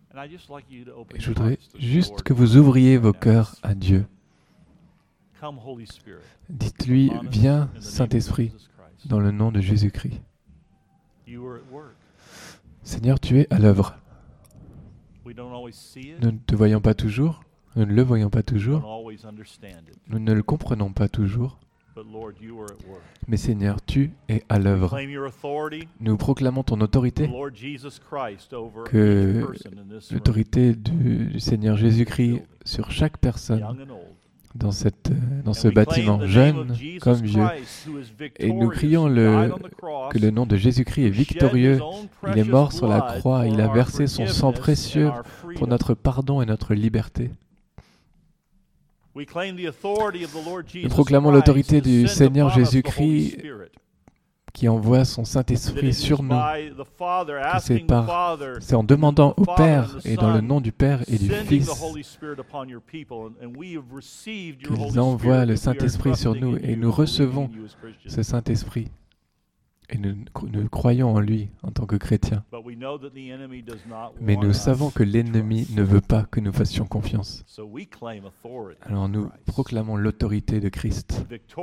Et je voudrais juste que vous ouvriez vos cœurs à Dieu. Dites-lui, viens, Saint-Esprit, dans le nom de Jésus-Christ. Seigneur, tu es à l'œuvre. Nous ne te voyons pas toujours, nous ne le voyons pas toujours, nous ne le comprenons pas toujours. Mais Seigneur, tu es à l'œuvre. Nous proclamons ton autorité, que l'autorité du Seigneur Jésus-Christ sur chaque personne dans ce bâtiment, jeune comme vieux. Et nous crions que le nom de Jésus-Christ est victorieux. Il est mort sur la croix, il a versé son sang précieux pour notre pardon et notre liberté. Nous proclamons l'autorité du Seigneur Jésus-Christ qui envoie son Saint-Esprit sur nous. C'est en demandant au Père et dans le nom du Père et du Fils qu'ils envoient le Saint-Esprit sur nous et nous recevons ce Saint-Esprit. Et nous croyons en lui en tant que chrétiens. Mais nous savons que l'ennemi ne veut pas que nous fassions confiance. Alors nous proclamons l'autorité de Christ.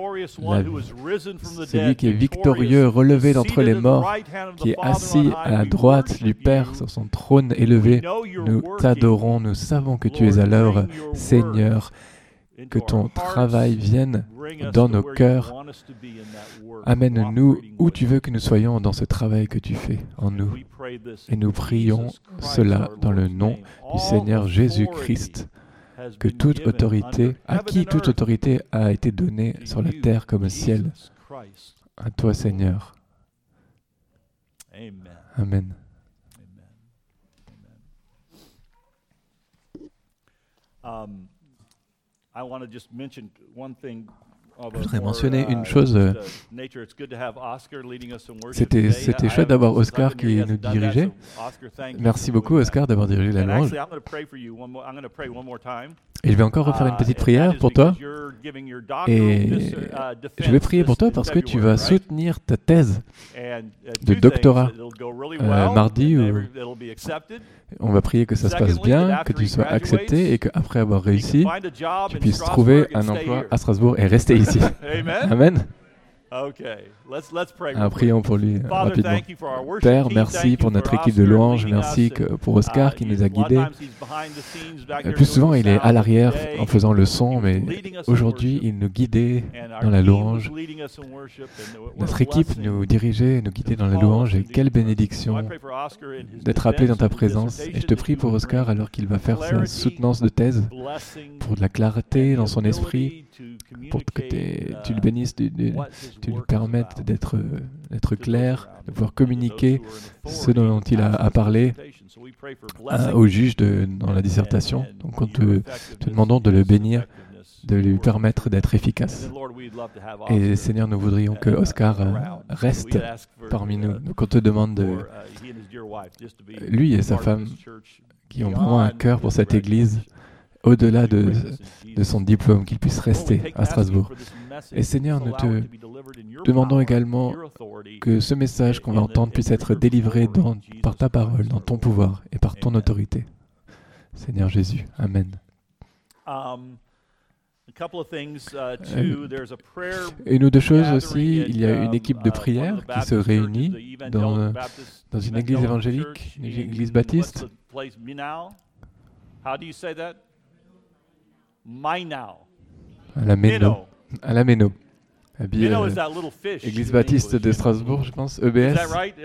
C'est lui qui est victorieux, relevé d'entre les morts, qui est assis à la droite du Père sur son trône élevé. Nous t'adorons, nous savons que tu es à l'œuvre, Seigneur. Que ton travail vienne dans nos cœurs. Amène-nous où tu veux que nous soyons dans ce travail que tu fais en nous. Et nous prions cela dans le nom du Seigneur Jésus-Christ, que toute autorité, à qui toute autorité a été donnée sur la terre comme au ciel. À toi, Seigneur. Amen. Je voudrais mentionner une chose. C'était chouette d'avoir Oscar qui nous dirigeait. Merci beaucoup, Oscar, d'avoir dirigé la louange. Et je vais encore refaire une petite prière pour toi. Et je vais prier pour toi parce que tu vas soutenir ta thèse de doctorat mardi. On va prier que ça se passe bien, que tu sois accepté et qu'après avoir réussi, tu puisses trouver un emploi à Strasbourg et rester ici. Amen. Prions pour lui rapidement. Père, merci pour notre équipe de louanges, merci pour Oscar qui nous a guidés. Plus souvent, il est à l'arrière en faisant le son, mais aujourd'hui, il nous guidait dans la louange. Notre équipe nous dirigeait, nous guidait dans la louange, et quelle bénédiction d'être appelé dans ta présence. Et je te prie pour Oscar alors qu'il va faire sa soutenance de thèse, pour de la clarté dans son esprit, pour que tu le bénisses, tu lui permettes d'être clair, de pouvoir communiquer ce dont il a parlé au juge dans la dissertation. Donc nous te demandons de le bénir, de lui permettre d'être efficace. Et Seigneur, nous voudrions que Oscar reste parmi nous. Donc on te demande lui et sa femme qui ont vraiment un cœur pour cette Église, au-delà de son diplôme, qu'il puisse rester à Strasbourg. Et Seigneur, nous te demandons également que ce message qu'on va entendre puisse être délivré par ta parole, dans ton pouvoir et par ton autorité. Seigneur Jésus, Amen. Une ou deux choses aussi, il y a une équipe de prière qui se réunit dans une église évangélique, une église baptiste. À la Méno. Église baptiste de Strasbourg, je pense, EBS.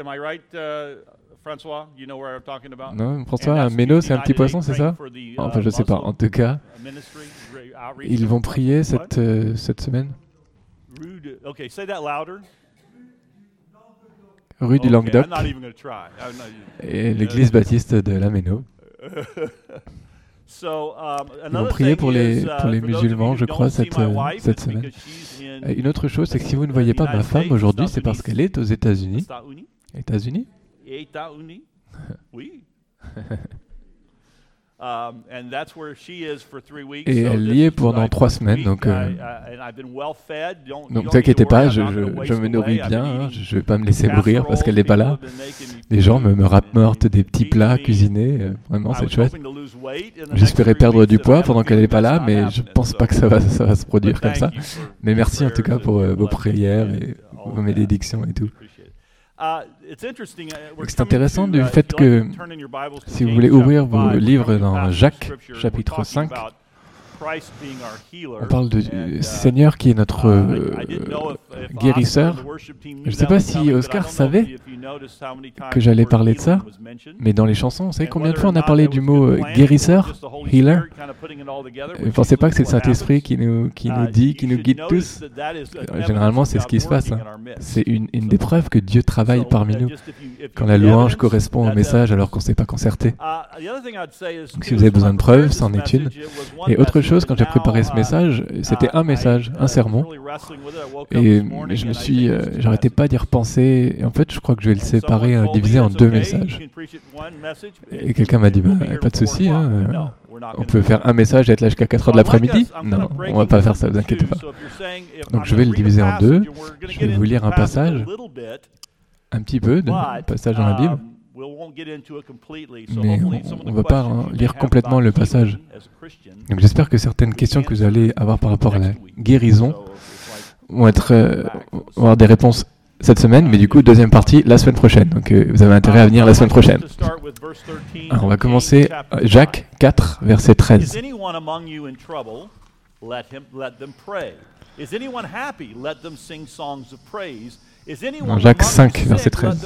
Non, François, un Méno, c'est un petit poisson, c'est ça? Enfin, je ne sais pas. En tout cas, ils vont prier cette semaine. Rue du Languedoc. Et l'église baptiste de la Méno. Ils vont prier pour les musulmans, je crois, cette semaine. Une autre chose, c'est que si vous ne voyez pas ma femme aujourd'hui, c'est parce qu'elle est aux États-Unis. États-Unis? Oui. Et elle y est pendant 3 semaines, donc ne vous inquiétez pas, je me nourris bien, hein, je ne vais pas me laisser mourir parce qu'elle n'est pas là. Les gens me rapportent des petits plats cuisinés, vraiment c'est chouette. J'espérais perdre du poids pendant qu'elle n'est pas là, mais je ne pense pas que ça va se produire comme ça. Mais merci en tout cas pour vos prières et vos bénédictions et tout. C'est intéressant du fait que, si vous voulez ouvrir vos livres dans Jacques, chapitre 5, on parle du Seigneur qui est notre guérisseur. Je ne sais pas si Oscar savait que j'allais parler de ça, mais dans les chansons, vous savez combien de fois on a parlé du mot guérisseur, healer. Ne pensez pas que c'est le Saint-Esprit qui nous dit, qui nous guide tous. Généralement, c'est ce qui se passe. Hein. C'est une des preuves que Dieu travaille parmi nous, quand la louange correspond au message alors qu'on ne s'est pas concerté. Donc, si vous avez besoin de preuves, c'en est une. Et autre chose, quand j'ai préparé ce message, c'était un message, un sermon, et j'arrêtais pas d'y repenser. Et en fait, je crois que je vais le séparer, diviser en 2 messages. Et quelqu'un m'a dit, pas de souci, hein, on peut faire un message et être là jusqu'à 4h de l'après-midi. Non, on va pas faire ça, vous inquiétez pas. Donc je vais le diviser en 2. Je vais vous lire un passage, un petit peu, de passage dans la Bible. Mais on ne va pas lire complètement le passage. Donc j'espère que certaines questions que vous allez avoir par rapport à la guérison vont avoir des réponses cette semaine, mais du coup, deuxième partie, la semaine prochaine. Donc vous avez intérêt à venir la semaine prochaine. Alors, on va commencer Jacques 4, verset 13. Dans Jacques 5, verset 13.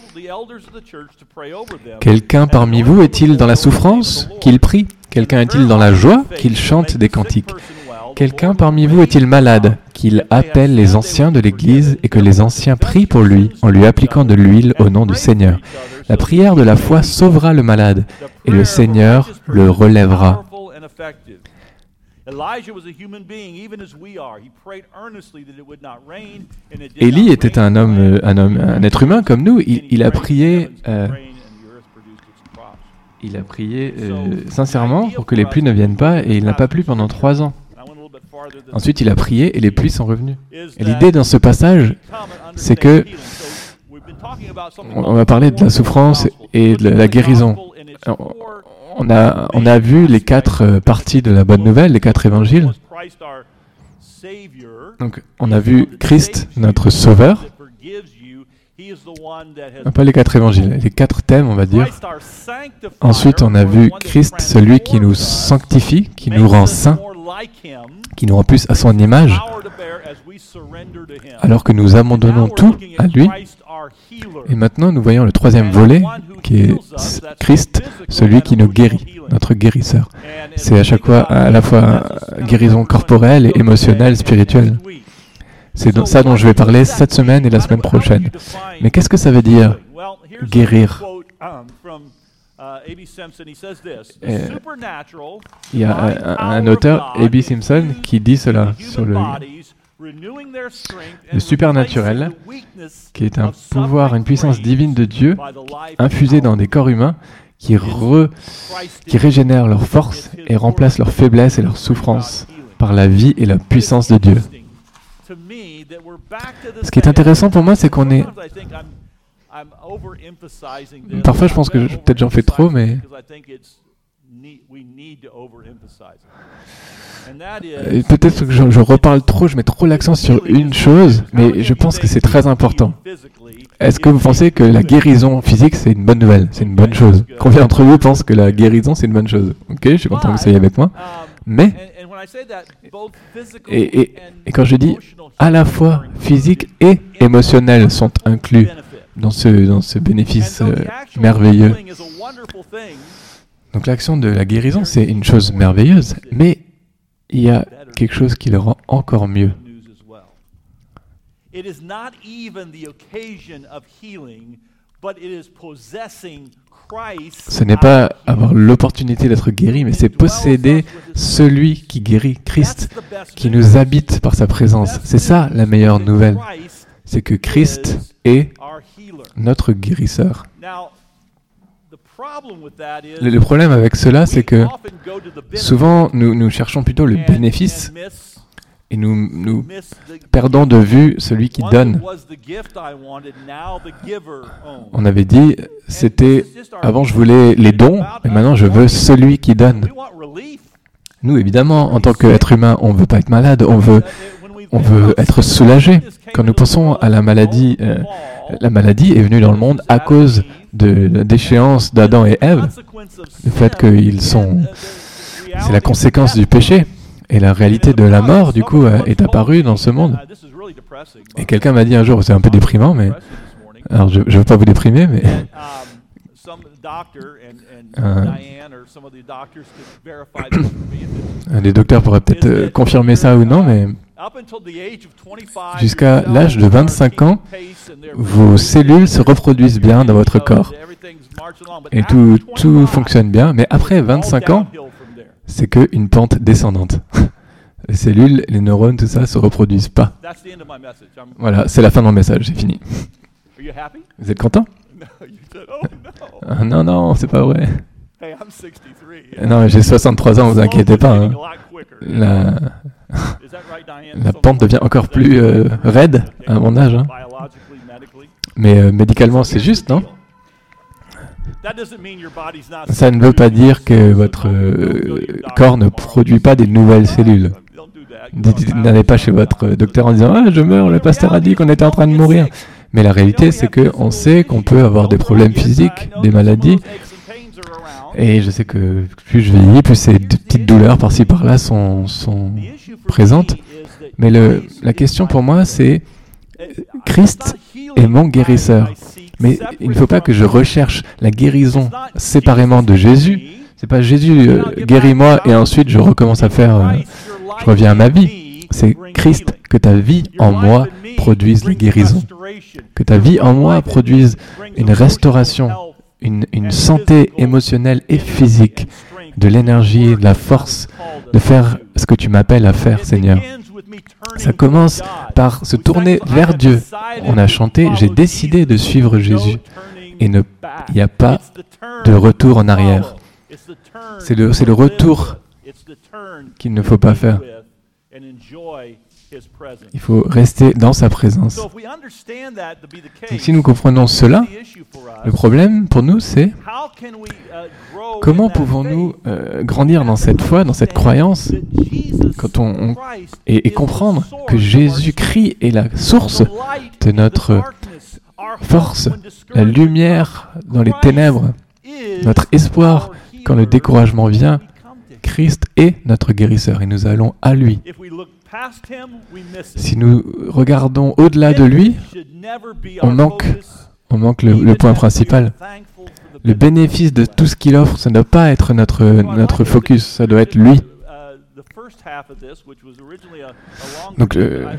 Quelqu'un parmi vous est-il dans la souffrance? Qu'il prie. Quelqu'un est-il dans la joie? Qu'il chante des cantiques. Quelqu'un parmi vous est-il malade? Qu'il appelle les anciens de l'Église et que les anciens prient pour lui en lui appliquant de l'huile au nom du Seigneur. La prière de la foi sauvera le malade et le Seigneur le relèvera. Élie était un être humain comme nous. Il a prié sincèrement pour que les pluies ne viennent pas et il n'a pas plu pendant 3 ans. Ensuite, il a prié et les pluies sont revenues. Et l'idée dans ce passage, c'est que on va parler de la souffrance et de la guérison. On a vu les 4 parties de la bonne nouvelle, les 4 évangiles. Donc, on a vu Christ, notre Sauveur. Non, pas les 4 évangiles, les 4 thèmes, on va dire. Ensuite, on a vu Christ, celui qui nous sanctifie, qui nous rend saints, qui nous rend plus à son image, alors que nous abandonnons tout à lui. Et maintenant, nous voyons le 3e volet, qui est Christ, celui qui nous guérit, notre guérisseur. C'est à chaque fois, à la fois guérison corporelle et émotionnelle, spirituelle. C'est ça dont je vais parler cette semaine et la semaine prochaine. Mais qu'est-ce que ça veut dire, guérir? Il y a un auteur, A.B. Simpson, qui dit cela sur le supernaturel, qui est un pouvoir, une puissance divine de Dieu, infusée dans des corps humains, qui régénèrent leur force et remplacent leur faiblesse et leur souffrance par la vie et la puissance de Dieu. Ce qui est intéressant pour moi, c'est qu'on est... Parfois, je pense que peut-être j'en fais trop, mais... Peut-être que je reparle trop, je mets trop l'accent sur une chose, mais je pense que c'est très important. Est-ce que vous pensez que la guérison physique, c'est une bonne nouvelle, c'est une bonne chose? Combien d'entre vous pensent que la guérison, c'est une bonne chose? Ok, je suis content que vous soyez avec moi. Mais, et quand je dis à la fois physique et émotionnel sont inclus dans ce bénéfice merveilleux. Donc l'action de la guérison, c'est une chose merveilleuse, mais il y a quelque chose qui le rend encore mieux. Ce n'est pas avoir l'opportunité d'être guéri, mais c'est posséder celui qui guérit, Christ, qui nous habite par sa présence. C'est ça la meilleure nouvelle, c'est que Christ est notre guérisseur. Le problème avec cela, c'est que souvent, nous cherchons plutôt le bénéfice et nous perdons de vue celui qui donne. On avait dit, avant je voulais les dons, et maintenant je veux celui qui donne. Nous, évidemment, en tant qu'être humain, on ne veut pas être malade, on veut être soulagé. Quand nous pensons à la maladie est venue dans le monde à cause de la déchéance d'Adam et Ève, le fait qu'ils sont... C'est la conséquence du péché. Et la réalité de la mort, du coup, est apparue dans ce monde. Et quelqu'un m'a dit un jour, c'est un peu déprimant, mais... Alors, je ne veux pas vous déprimer, mais... Un des docteurs pourrait peut-être confirmer ça ou non, mais... Jusqu'à l'âge de 25 ans, vos cellules se reproduisent bien dans votre corps. Et tout fonctionne bien, mais après 25 ans, c'est qu'une pente descendante. Les cellules, les neurones, tout ça, ne se reproduisent pas. Voilà, c'est la fin de mon message, c'est fini. Vous êtes content? Ah, non, c'est pas vrai. Non, j'ai 63 ans, vous inquiétez pas. Hein. La pente devient encore plus raide à mon âge. Hein. Mais médicalement, c'est juste, non? Ça ne veut pas dire que votre corps ne produit pas des nouvelles cellules. N'allez pas chez votre docteur en disant « Ah, je meurs, le pasteur a dit qu'on était en train de mourir ». Mais la réalité, c'est qu'on sait qu'on peut avoir des problèmes physiques, des maladies. Et je sais que plus je vieillis, plus ces petites douleurs par-ci par-là sont présentes. Mais la question pour moi, c'est Christ est mon guérisseur. Mais il ne faut pas que je recherche la guérison séparément de Jésus. C'est pas Jésus guéris-moi et ensuite je recommence à faire, je reviens à ma vie. C'est Christ, que ta vie en moi produise la guérison. Que ta vie en moi produise une restauration, une santé émotionnelle et physique, de l'énergie, de la force de faire ce que tu m'appelles à faire, Seigneur. Ça commence par se tourner vers Dieu. On a chanté « J'ai décidé de suivre Jésus » et il n'y a pas de retour en arrière. C'est le retour qu'il ne faut pas faire. Il faut rester dans sa présence. Donc, si nous comprenons cela, le problème pour nous, c'est comment pouvons-nous grandir dans cette foi, dans cette croyance, quand et comprendre que Jésus-Christ est la source de notre force, la lumière dans les ténèbres, notre espoir quand le découragement vient. Christ est notre guérisseur et nous allons à lui. Si nous regardons au-delà de lui, on manque le point principal. Le bénéfice de tout ce qu'il offre, ça ne doit pas être notre focus, ça doit être lui. Donc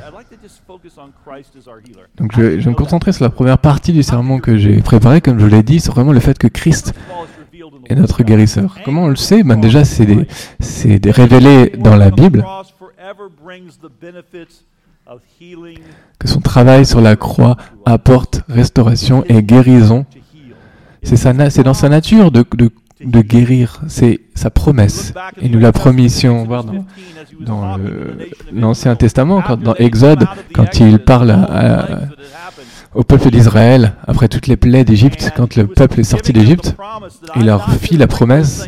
je vais me concentrer sur la première partie du sermon que j'ai préparé, comme je l'ai dit, c'est vraiment le fait que Christ est notre guérisseur. Comment on le sait? Déjà, c'est révélé dans la Bible que son travail sur la croix apporte restauration et guérison. C'est dans sa nature de guérir, c'est sa promesse. Et nous l'a promis, si on voit dans l'Ancien Testament, dans Exode, quand il parle au peuple d'Israël, après toutes les plaies d'Égypte, quand le peuple est sorti d'Égypte, il leur fit la promesse.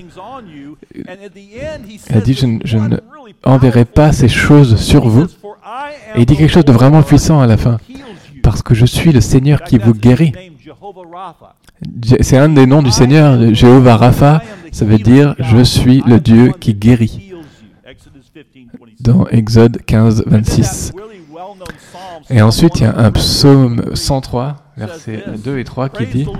Il a dit, je ne enverrai pas ces choses sur vous. Et il dit quelque chose de vraiment puissant à la fin. Parce que je suis le Seigneur qui vous guérit. C'est un des noms du Seigneur, Jéhovah Rapha, ça veut dire « Je suis le Dieu qui guérit » dans Exode 15, 26. Et ensuite, il y a un psaume 103, versets 2 et 3, qui dit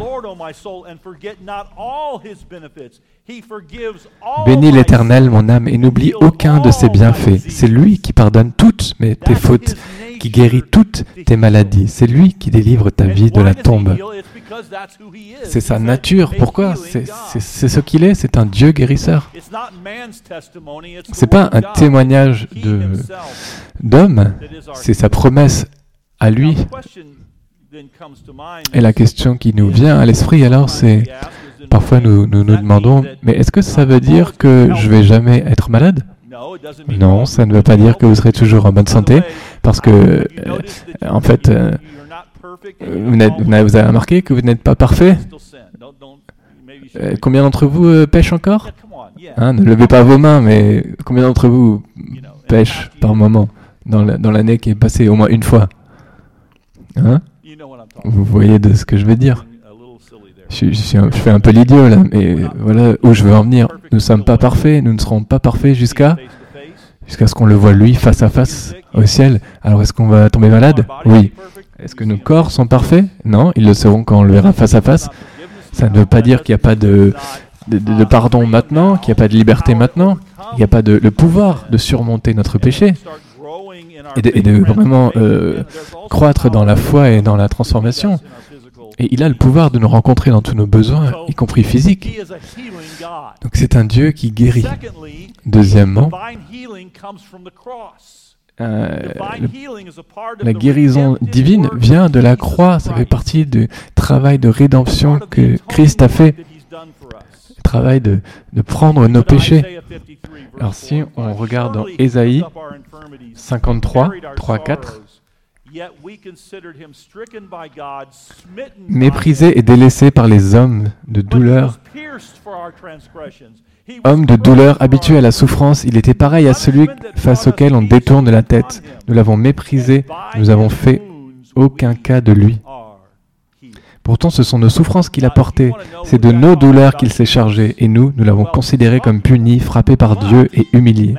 « Bénis l'Éternel, mon âme, et n'oublie aucun de ses bienfaits. C'est lui qui pardonne toutes tes fautes, qui guérit toutes tes maladies. C'est lui qui délivre ta vie de la tombe. » C'est sa nature. Pourquoi? C'est ce qu'il est. C'est un Dieu guérisseur. C'est pas un témoignage d'homme. C'est sa promesse à lui. Et la question qui nous vient à l'esprit alors, c'est Parfois, nous nous demandons, mais est-ce que ça veut dire que je vais jamais être malade? Non, ça ne veut pas dire que vous serez toujours en bonne santé, parce que, en fait, vous avez remarqué que vous n'êtes pas parfait? Combien d'entre vous pêchent encore? Ne levez pas vos mains, mais combien d'entre vous pêchent par moment dans l'année qui est passée au moins une fois? Vous voyez de ce que je veux dire? Je fais un peu l'idiot là, mais voilà où je veux en venir. Nous ne sommes pas parfaits, nous ne serons pas parfaits jusqu'à ce qu'on le voit lui face à face au ciel. Alors est-ce qu'on va tomber malade? Oui. Est-ce que nos corps sont parfaits? Non, ils le seront quand on le verra face à face. Ça ne veut pas dire qu'il n'y a pas de pardon maintenant, qu'il n'y a pas de liberté maintenant, il n'y a pas le pouvoir de surmonter notre péché et de vraiment croître dans la foi et dans la transformation. Et il a le pouvoir de nous rencontrer dans tous nos besoins, y compris physiques. Donc c'est un Dieu qui guérit. Deuxièmement, la guérison divine vient de la croix. Ça fait partie du travail de rédemption que Christ a fait. Le travail de prendre nos péchés. Alors si on regarde dans Ésaïe 53, 3, 4, méprisé et délaissé par les hommes de douleur. Homme de douleur, habitué à la souffrance, il était pareil à celui face auquel on détourne la tête. Nous l'avons méprisé, nous n'avons fait aucun cas de lui. Pourtant, ce sont nos souffrances qu'il a portées. C'est de nos douleurs qu'il s'est chargé. Et nous l'avons considéré comme puni, frappé par Dieu et humilié.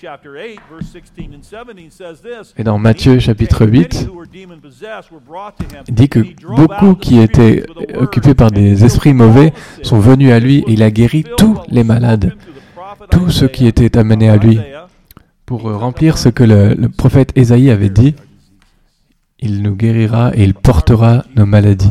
Et dans Matthieu chapitre 8, il dit que beaucoup qui étaient occupés par des esprits mauvais sont venus à lui et il a guéri tous les malades, tous ceux qui étaient amenés à lui, pour remplir ce que le prophète Ésaïe avait dit. Il nous guérira et il portera nos maladies.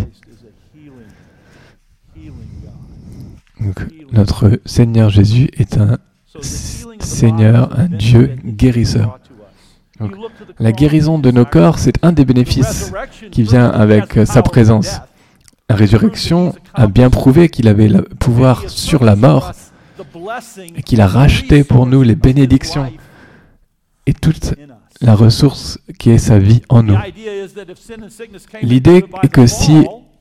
Donc, notre Seigneur Jésus est un Seigneur, un Dieu guérisseur. Donc, la guérison de nos corps, c'est un des bénéfices qui vient avec sa présence. La résurrection a bien prouvé qu'il avait le pouvoir sur la mort et qu'il a racheté pour nous les bénédictions et toute la ressource qui est sa vie en nous. L'idée est que si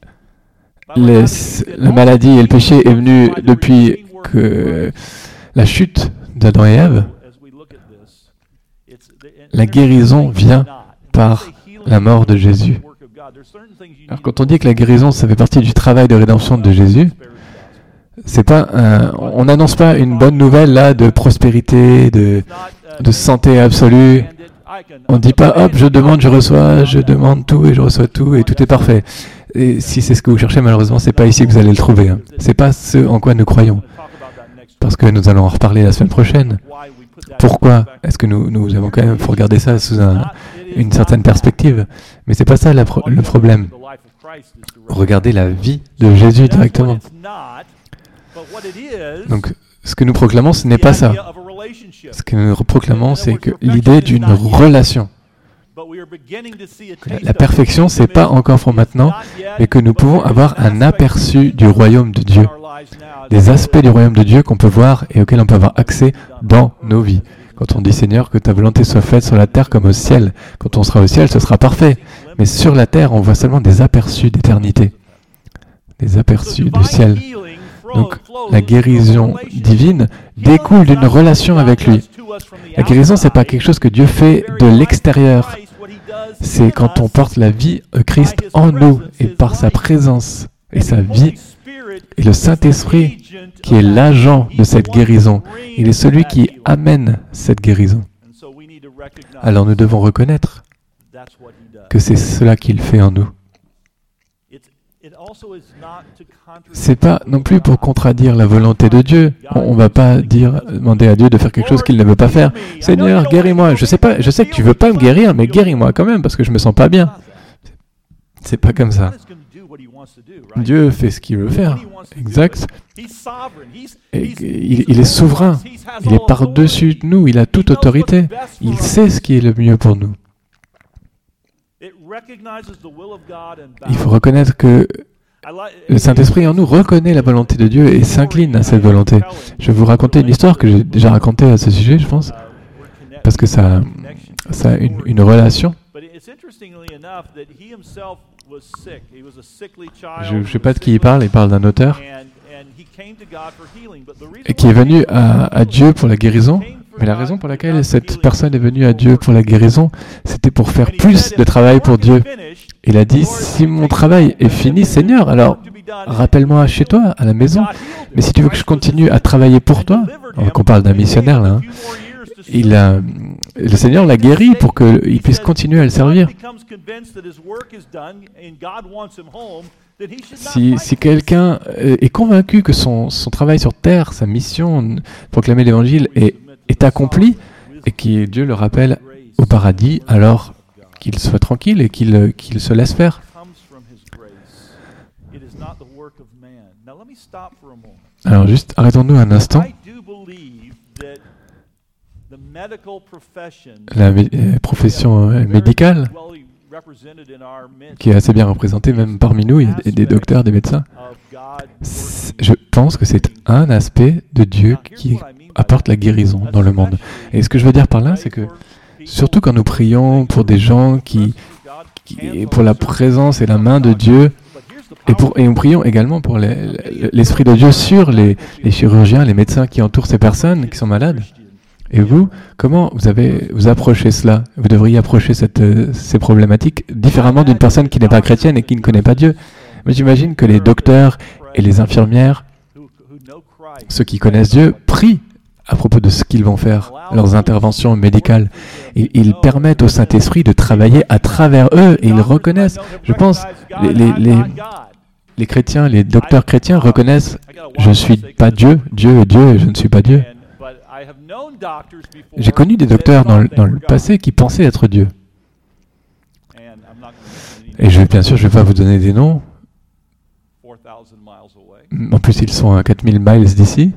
la maladie et le péché est venu depuis que la chute d'Adam et Ève, la guérison vient par la mort de Jésus. Alors quand on dit que la guérison, ça fait partie du travail de rédemption de Jésus, c'est pas on n'annonce pas une bonne nouvelle là de prospérité, de santé absolue. On ne dit pas, hop, je demande tout et je reçois tout et tout est parfait. Et si c'est ce que vous cherchez, malheureusement, c'est pas ici que vous allez le trouver. C'est pas ce en quoi nous croyons. Parce que nous allons en reparler la semaine prochaine. Pourquoi est-ce que nous avons quand même, faut regarder ça sous une certaine perspective. Mais c'est pas ça le problème. Regardez la vie de Jésus directement. Donc, ce que nous proclamons, ce n'est pas ça. Ce que nous proclamons, c'est que l'idée d'une relation. La perfection, ce n'est pas encore pour maintenant, mais que nous pouvons avoir un aperçu du royaume de Dieu. Des aspects du royaume de Dieu qu'on peut voir et auxquels on peut avoir accès dans nos vies. Quand on dit Seigneur, que ta volonté soit faite sur la terre comme au ciel. Quand on sera au ciel, ce sera parfait. Mais sur la terre, on voit seulement des aperçus d'éternité. Des aperçus du ciel. Donc, la guérison divine découle d'une relation avec lui. La guérison, ce n'est pas quelque chose que Dieu fait de l'extérieur. C'est quand on porte la vie de Christ en nous et par sa présence et sa vie et le Saint-Esprit qui est l'agent de cette guérison. Il est celui qui amène cette guérison. Alors nous devons reconnaître que c'est cela qu'il fait en nous. C'est pas non plus pour contradire la volonté de Dieu. On va pas demander à Dieu de faire quelque chose qu'il ne veut pas faire. Seigneur, guéris-moi. Je sais que tu veux pas me guérir, mais guéris-moi quand même parce que je me sens pas bien. C'est pas comme ça. Dieu fait ce qu'il veut faire. Exact. Et il est souverain. Il est par-dessus nous. Il a toute autorité. Il sait ce qui est le mieux pour nous. Il faut reconnaître que le Saint-Esprit en nous reconnaît la volonté de Dieu et s'incline à cette volonté. Je vais vous raconter une histoire que j'ai déjà racontée à ce sujet, je pense, parce que ça a une relation. Je ne sais pas de qui il parle d'un auteur, et qui est venu à Dieu pour la guérison. Mais la raison pour laquelle cette personne est venue à Dieu pour la guérison, c'était pour faire plus de travail pour Dieu. Il a dit, si mon travail est fini, Seigneur, alors rappelle-moi chez toi, à la maison. Mais si tu veux que je continue à travailler pour toi, on parle d'un missionnaire là, le Seigneur l'a guéri pour qu'il puisse continuer à le servir. Si quelqu'un est convaincu que son travail sur terre, sa mission, proclamer l'évangile, est accompli et que Dieu le rappelle au paradis, alors qu'il soit tranquille et qu'il se laisse faire. Alors juste, arrêtons-nous un instant. La profession médicale, qui est assez bien représentée même parmi nous, il y a des docteurs, des médecins. Je pense que c'est un aspect de Dieu qui apporte la guérison dans le monde. Et ce que je veux dire par là, c'est que surtout quand nous prions pour des gens pour la présence et la main de Dieu, et nous prions également pour l'Esprit de Dieu sur les chirurgiens, les médecins qui entourent ces personnes qui sont malades. Et vous, comment vous approchez cela? Vous devriez approcher ces problématiques différemment d'une personne qui n'est pas chrétienne et qui ne connaît pas Dieu. Mais j'imagine que les docteurs et les infirmières, ceux qui connaissent Dieu, prient à propos de ce qu'ils vont faire, leurs interventions médicales. Ils permettent au Saint-Esprit de travailler à travers eux et ils reconnaissent, je pense, les chrétiens, les docteurs chrétiens reconnaissent « Je ne suis pas Dieu, Dieu est Dieu et je ne suis pas Dieu ». J'ai connu des docteurs dans le passé qui pensaient être Dieu. Et bien sûr, je ne vais pas vous donner des noms. En plus, ils sont à 4000 miles d'ici.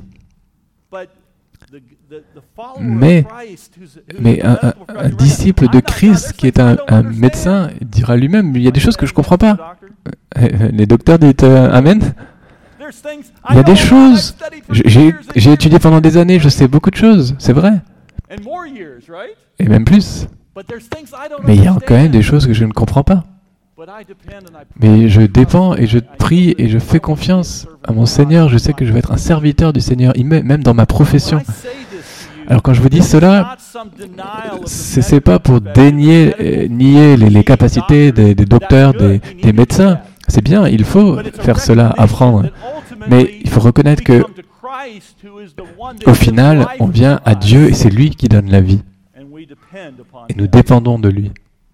Mais un disciple de Christ qui est un médecin dira lui-même, il y a des choses que je ne comprends pas. Les docteurs disent Amen. Il y a des choses. J'ai étudié pendant des années, je sais beaucoup de choses, c'est vrai. Et même plus. Mais il y a quand même des choses que je ne comprends pas. Mais je dépends et je prie et je fais confiance à mon Seigneur. Je sais que je vais être un serviteur du Seigneur, même dans ma profession. Alors quand je vous dis cela, ce n'est pas pour nier les capacités des docteurs, des médecins. C'est bien, il faut faire cela, apprendre. Mais il faut reconnaître que, au final, on vient à Dieu et c'est lui qui donne la vie. Et nous dépendons de lui.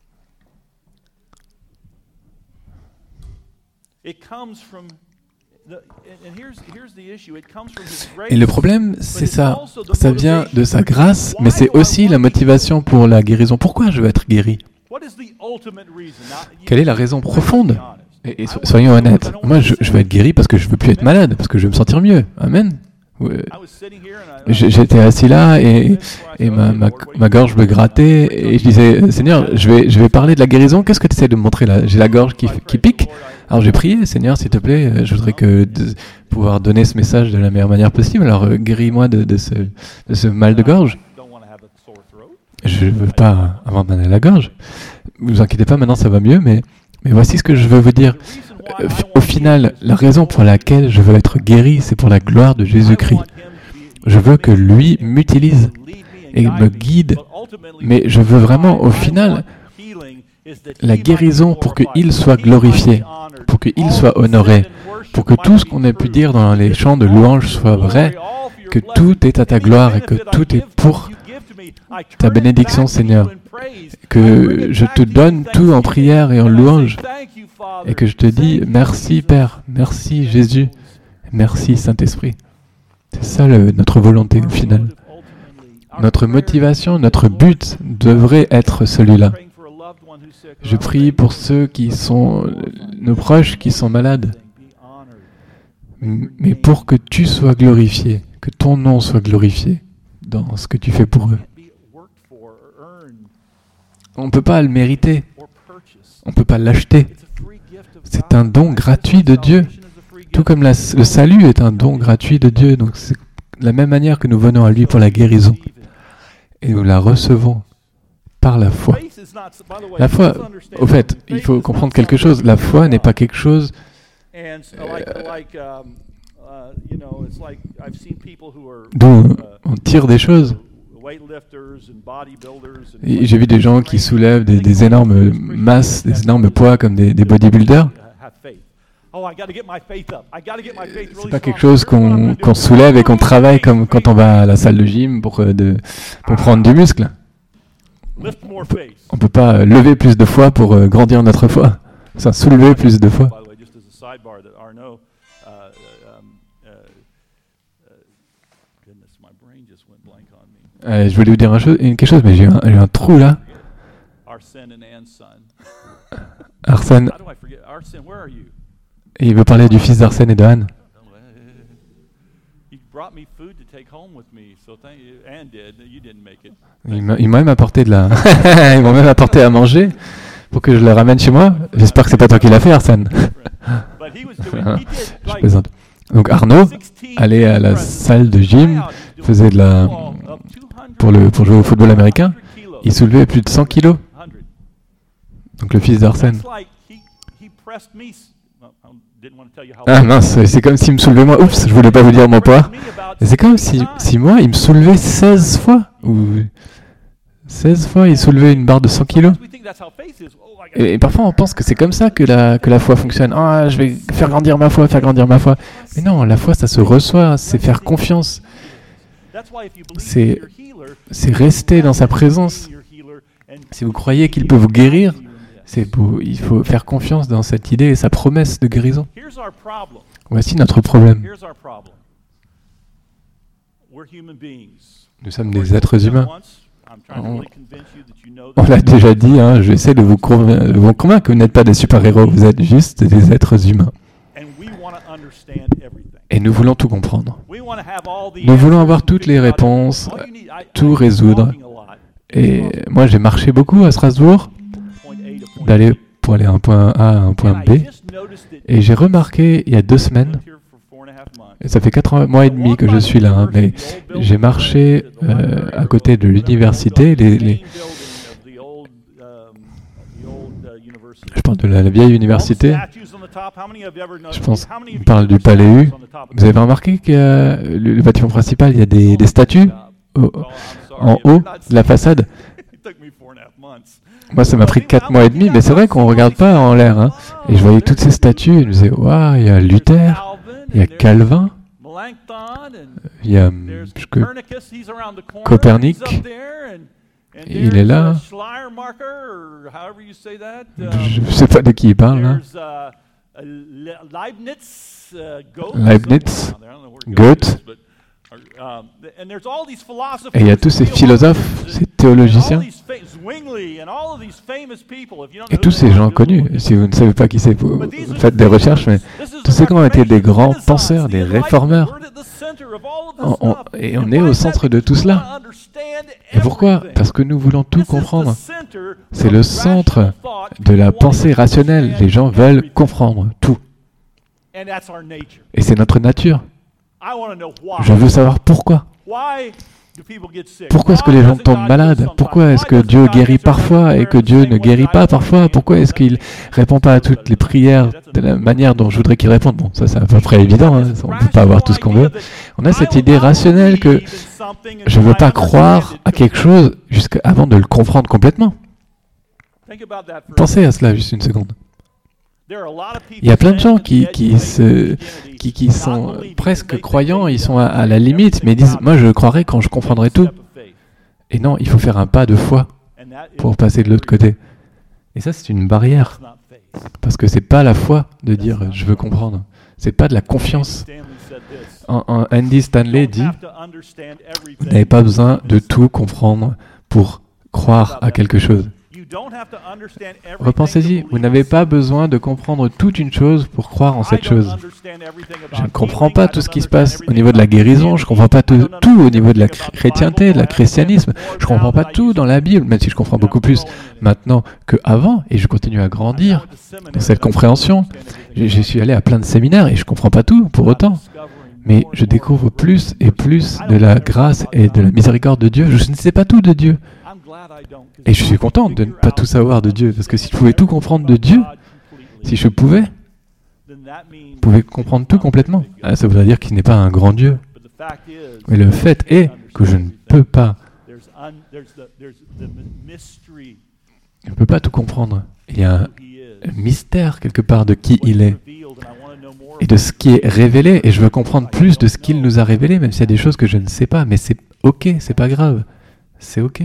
Et le problème, c'est ça. Ça vient de sa grâce, mais c'est aussi la motivation pour la guérison. Pourquoi je veux être guéri? Quelle est la raison profonde? Et soyons honnêtes. Moi, je veux être guéri parce que je ne veux plus être malade, parce que je veux me sentir mieux. Amen. J'étais assis là et ma gorge me grattait et je disais, Seigneur, je vais parler de la guérison. Qu'est-ce que tu essaies de me montrer là? J'ai la gorge qui pique. Alors j'ai prié, Seigneur, s'il te plaît, je voudrais pouvoir donner ce message de la meilleure manière possible. Alors guéris-moi de ce mal de gorge. Je ne veux pas avoir mal à la gorge. Ne vous inquiétez pas, maintenant ça va mieux, mais voici ce que je veux vous dire. Au final, la raison pour laquelle je veux être guéri, c'est pour la gloire de Jésus-Christ. Je veux que lui m'utilise et me guide, mais je veux vraiment, au final, la guérison pour qu'il soit glorifié, pour qu'il soit honoré, pour que tout ce qu'on a pu dire dans les chants de louange soit vrai, que tout est à ta gloire et que tout est pour ta bénédiction, Seigneur. Que je te donne tout en prière et en louange et que je te dis merci Père, merci Jésus, merci Saint-Esprit. C'est ça notre volonté au final. Notre motivation, notre but devrait être celui-là. Je prie pour ceux qui sont nos proches qui sont malades, mais pour que tu sois glorifié, que ton nom soit glorifié dans ce que tu fais pour eux. On ne peut pas le mériter, on ne peut pas l'acheter. C'est un don gratuit de Dieu. Tout comme le salut est un don gratuit de Dieu. Donc c'est de la même manière que nous venons à lui pour la guérison. Et nous la recevons par la foi. La foi, au fait, il faut comprendre quelque chose. La foi n'est pas quelque chose d'où on tire des choses. Et j'ai vu des gens qui soulèvent des énormes masses, des énormes poids comme des bodybuilders. C'est pas quelque chose qu'on soulève et qu'on travaille comme quand on va à la salle de gym pour prendre du muscle. On peut pas lever plus de fois pour grandir notre foi. Enfin, soulever plus de fois. Je voulais vous dire quelque chose, mais j'ai eu un trou là. Arsène. Et il veut parler du fils d'Arsène et de Anne. Il m'a même apporté ils m'ont même apporté à manger pour que je le ramène chez moi. J'espère que c'est pas toi qui l'as fait, Arsène. Je plaisante. Donc Arnaud allait à la salle de gym, faisait pour jouer au football américain. Il soulevait plus de 100 kilos. Donc le fils d'Arsène. Ah mince, c'est comme s'il me soulevait moi. Oups, je voulais pas vous dire mon poids. C'est comme si moi, il me soulevait 16 fois. Ou 16 fois, il soulevait une barre de 100 kilos. Et parfois, on pense que c'est comme ça que la foi fonctionne. Ah, je vais faire grandir ma foi. Mais non, la foi, ça se reçoit. C'est faire confiance. C'est rester dans sa présence. Si vous croyez qu'il peut vous guérir, il faut faire confiance dans cette idée et sa promesse de guérison. Voici notre problème. Nous sommes des êtres humains. On l'a déjà dit, hein, j'essaie de vous convaincre que vous n'êtes pas des super-héros, vous êtes juste des êtres humains. Et nous voulons tout comprendre. Nous voulons avoir toutes les réponses, tout résoudre. Et moi, j'ai marché beaucoup à Strasbourg, pour aller à un point A à un point B. Et j'ai remarqué, il y a 2 semaines, et ça fait 4 mois et demi que je suis là, hein, mais j'ai marché à côté de l'université, je parle de la vieille université, je pense qu'on parle du Palais U. Vous avez remarqué que le bâtiment principal, il y a des statues en haut de la façade. Moi, ça m'a pris 4 mois et demi, mais c'est vrai qu'on ne regarde pas en l'air. Hein. Et je voyais toutes ces statues et je me disais, waouh, il y a Luther, il y a Calvin, il y a Copernic, il est là. Je ne sais pas de qui il parle là. Leibniz, Goethe. Et il y a tous ces philosophes, ces théologiciens, et tous ces gens connus. Si vous ne savez pas qui c'est, vous faites des recherches, mais tous ces gens ont été des grands penseurs, des réformeurs. Et on est au centre de tout cela. Et pourquoi ? Parce que nous voulons tout comprendre. C'est le centre de la pensée rationnelle. Les gens veulent comprendre tout. Et c'est notre nature. Je veux savoir pourquoi. Pourquoi est-ce que les gens tombent malades ? Pourquoi est-ce que Dieu guérit parfois et que Dieu ne guérit pas parfois ? Pourquoi est-ce qu'il ne répond pas à toutes les prières de la manière dont je voudrais qu'il réponde ? Bon, ça c'est à peu près évident, hein. On ne peut pas avoir tout ce qu'on veut. On a cette idée rationnelle que je ne veux pas croire à quelque chose avant de le comprendre complètement. Pensez à cela juste une seconde. Il y a plein de gens qui sont presque croyants, ils sont à la limite, mais ils disent « Moi, je croirai quand je comprendrai tout ». Et non, il faut faire un pas de foi pour passer de l'autre côté. Et ça, c'est une barrière. Parce que c'est pas la foi de dire « Je veux comprendre ». C'est pas de la confiance. Andy Stanley dit « Vous n'avez pas besoin de tout comprendre pour croire à quelque chose. Repensez-y, vous n'avez pas besoin de comprendre toute une chose pour croire en cette chose. Je ne comprends pas tout ce qui se passe au niveau de la guérison, je ne comprends pas tout au niveau de la chrétienté, de la christianisme, je ne comprends pas tout dans la Bible, même si je comprends beaucoup plus maintenant qu'avant, et je continue à grandir dans cette compréhension. Je suis allé à plein de séminaires et je ne comprends pas tout pour autant. Mais je découvre plus et plus de la grâce et de la miséricorde de Dieu. Je ne sais pas tout de Dieu. Et je suis content de ne pas tout savoir de Dieu, parce que si je pouvais tout comprendre de Dieu, si je pouvais comprendre tout complètement, ça voudrait dire qu'il n'est pas un grand Dieu. Mais le fait est que je ne peux pas. Je ne peux pas tout comprendre. Il y a un mystère quelque part de qui il est et de ce qui est révélé, et je veux comprendre plus de ce qu'il nous a révélé, même s'il y a des choses que je ne sais pas, mais c'est ok, c'est pas grave, c'est ok.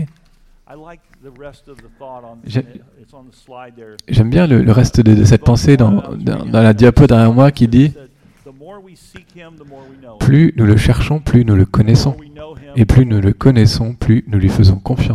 J'aime bien le reste de cette pensée dans la diapo derrière moi qui dit « Plus nous le cherchons, plus nous le connaissons, et plus nous le connaissons, plus nous lui faisons confiance. »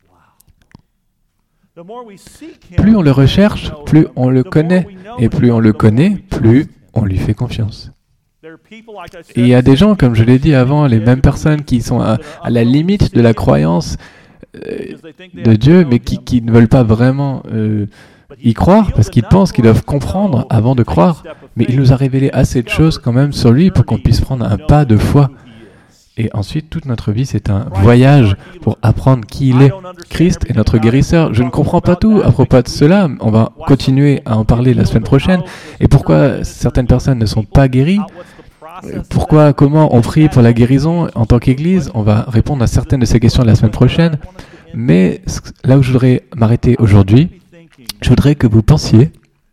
Plus on le recherche, plus on le connaît, et plus on le connaît, plus on lui fait confiance. Et il y a des gens, comme je l'ai dit avant, les mêmes personnes qui sont à la limite de la croyance de Dieu, mais qui ne veulent pas vraiment y croire, parce qu'ils pensent qu'ils doivent comprendre avant de croire. Mais il nous a révélé assez de choses quand même sur lui pour qu'on puisse prendre un pas de foi. Et ensuite, toute notre vie, c'est un voyage pour apprendre qui il est. Christ est notre guérisseur. Je ne comprends pas tout à propos de cela. On va continuer à en parler la semaine prochaine. Et pourquoi certaines personnes ne sont pas guéries? Pourquoi, comment on prie pour la guérison en tant qu'Église? On va répondre à certaines de ces questions la semaine prochaine. Mais là où je voudrais m'arrêter aujourd'hui, je voudrais que vous pensiez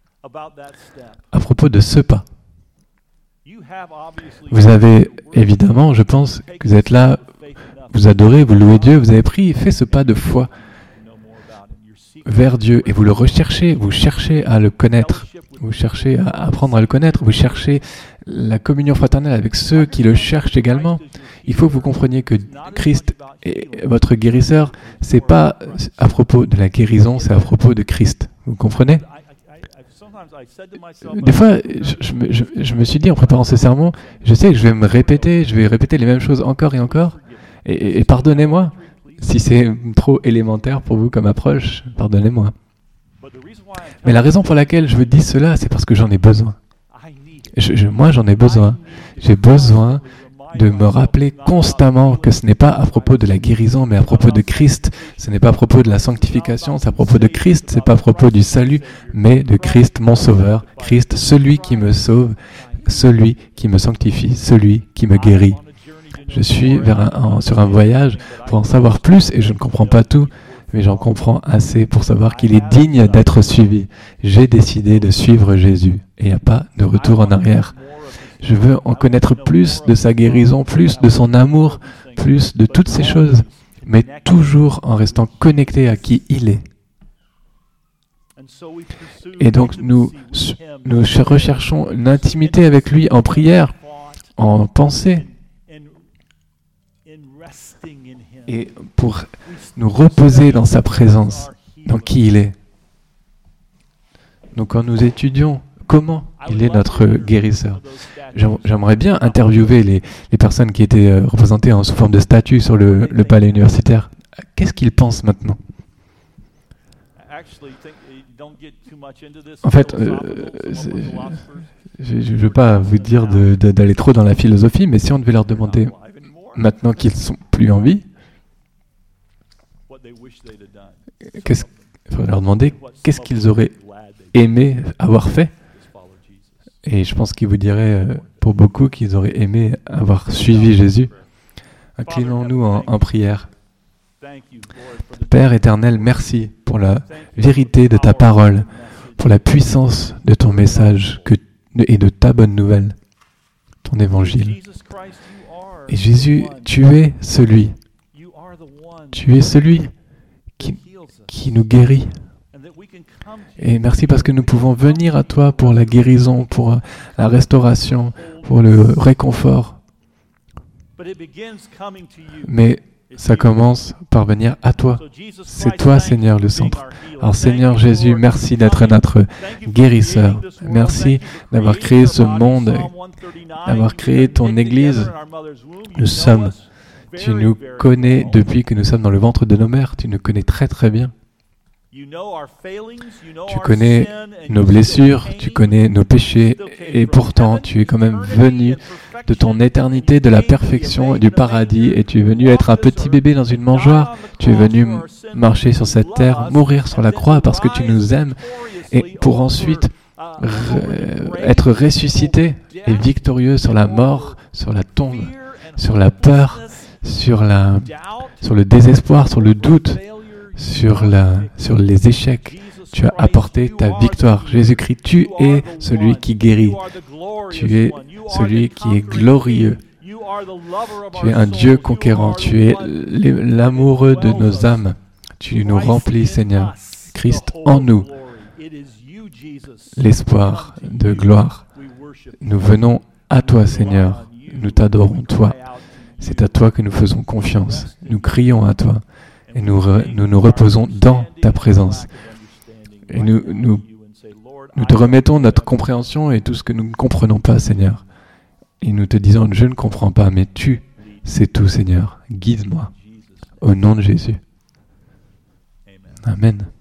à propos de ce pas. Vous avez, évidemment, je pense que vous êtes là, vous adorez, vous louez Dieu, vous avez pris, fait ce pas de foi vers Dieu et vous le recherchez, vous cherchez à le connaître, vous cherchez à apprendre à le connaître, vous cherchez la communion fraternelle avec ceux qui le cherchent également. Il faut que vous compreniez que Christ est votre guérisseur. C'est pas à propos de la guérison, c'est à propos de Christ. Vous comprenez? Des fois, je me suis dit en préparant ce sermon, je sais que je vais répéter les mêmes choses encore et encore, et pardonnez-moi si c'est trop élémentaire pour vous comme approche, pardonnez-moi. Mais la raison pour laquelle je vous dis cela, c'est parce que j'en ai besoin. Moi, j'en ai besoin. J'ai besoin de me rappeler constamment que ce n'est pas à propos de la guérison, mais à propos de Christ. Ce n'est pas à propos de la sanctification, c'est à propos de Christ. Ce n'est pas à propos du salut, mais de Christ, mon Sauveur. Christ, celui qui me sauve, celui qui me sanctifie, celui qui me guérit. Je suis sur un voyage pour en savoir plus, et je ne comprends pas tout, mais j'en comprends assez pour savoir qu'il est digne d'être suivi. J'ai décidé de suivre Jésus, et il n'y a pas de retour en arrière. Je veux en connaître plus de sa guérison, plus de son amour, plus de toutes ces choses, mais toujours en restant connecté à qui il est. Et donc nous recherchons l'intimité avec lui en prière, en pensée, et pour nous reposer dans sa présence, dans qui il est. Donc quand nous étudions comment il est notre guérisseur, j'aimerais bien interviewer les personnes qui étaient représentées sous forme de statues sur le palais universitaire. Qu'est-ce qu'ils pensent maintenant? En fait, je ne veux pas vous dire d'aller trop dans la philosophie, mais si on devait leur demander, maintenant qu'ils ne sont plus en vie, il faudrait leur demander qu'est-ce qu'ils auraient aimé avoir fait. Et je pense qu'ils vous diraient, pour beaucoup, qu'ils auraient aimé avoir suivi Jésus. Inclinons-nous en prière. Père éternel, merci pour la vérité de ta parole, pour la puissance de ton message et de ta bonne nouvelle, ton évangile. Et Jésus, tu es celui qui nous guérit. Et merci parce que nous pouvons venir à toi pour la guérison, pour la restauration, pour le réconfort. Mais Ça commence par venir à toi. C'est toi, Seigneur, le centre. Alors, Seigneur Jésus, merci d'être notre guérisseur. Merci d'avoir créé ce monde, d'avoir créé ton Église. Tu nous connais depuis que nous sommes dans le ventre de nos mères. Tu nous connais très très bien. Tu connais nos blessures, tu connais nos péchés, et pourtant tu es quand même venu de ton éternité, de la perfection et du paradis, et tu es venu être un petit bébé dans une mangeoire. Tu es venu marcher sur cette terre, mourir sur la croix parce que tu nous aimes, et pour ensuite être ressuscité et victorieux sur la mort, sur la tombe, sur la peur, sur le désespoir, sur le doute, sur les échecs. Tu as apporté ta victoire. Jésus-Christ, tu es celui qui guérit. Tu es celui qui est glorieux. Tu es un Dieu conquérant. Tu es l'amoureux de nos âmes. Tu nous remplis, Seigneur. Christ en nous, l'espoir de gloire. Nous venons à toi, Seigneur. Nous t'adorons, toi. C'est à toi que nous faisons confiance. Nous crions à toi. Et nous reposons dans ta présence. Et nous te remettons notre compréhension et tout ce que nous ne comprenons pas, Seigneur. Et nous te disons, je ne comprends pas, mais tu sais tout, Seigneur. Guide-moi. Au nom de Jésus. Amen.